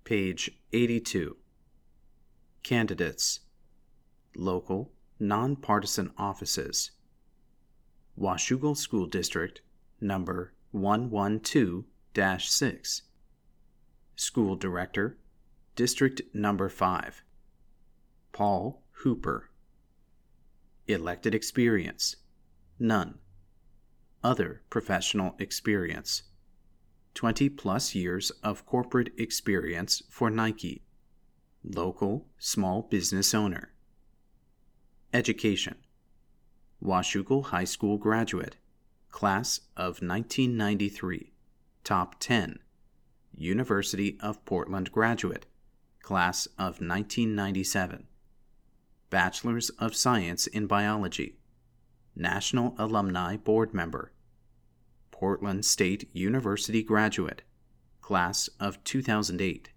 Page 82. Candidates. Local, nonpartisan offices. Washougal School District, number 112-6. School Director, District number 5. Paul Hooper. Elected experience. None. Other professional experience. 20+ years of corporate experience for Nike. Local small business owner. Education. Washougal High School graduate. Class of 1993. Top 10. University of Portland graduate. Class of 1997. Bachelor's of Science in Biology. National Alumni Board member. Portland State University graduate. Class of 2008.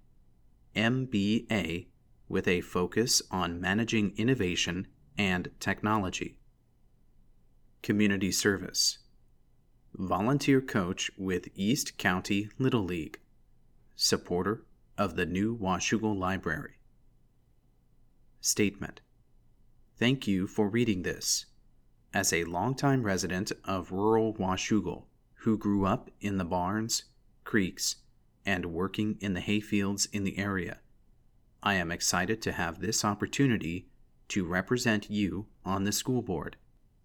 MBA with a focus on managing innovation and technology. Community service. Volunteer coach with East County Little League. Supporter of the new Washougal Library. Statement. Thank you for reading this. As a longtime resident of rural Washougal who grew up in the barns, creeks, and working in the hayfields in the area, I am excited to have this opportunity to represent you on the school board.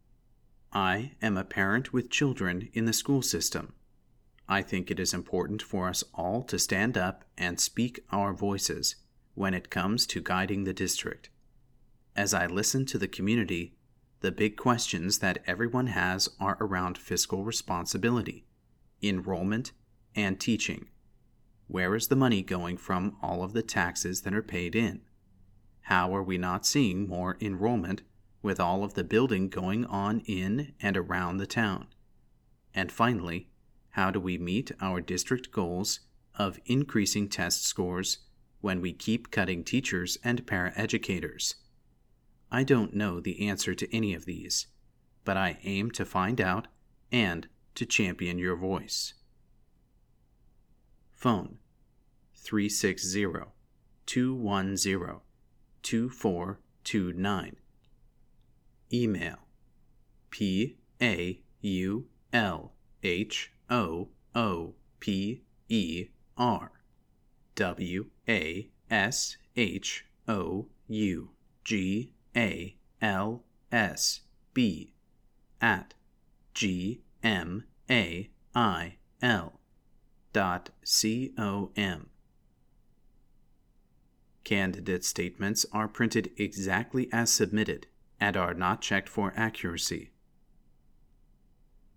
I am a parent with children in the school system. I think it is important for us all to stand up and speak our voices when it comes to guiding the district. As I listen to the community, the big questions that everyone has are around fiscal responsibility, enrollment, and teaching. Where is the money going from all of the taxes that are paid in? How are we not seeing more enrollment with all of the building going on in and around the town? And finally, how do we meet our district goals of increasing test scores when we keep cutting teachers and paraeducators? I don't know the answer to any of these, but I aim to find out and to champion your voice. Phone 360-210-2429. Email PAULGASHOUGAL@gmail.com. Candidate statements are printed exactly as submitted and are not checked for accuracy.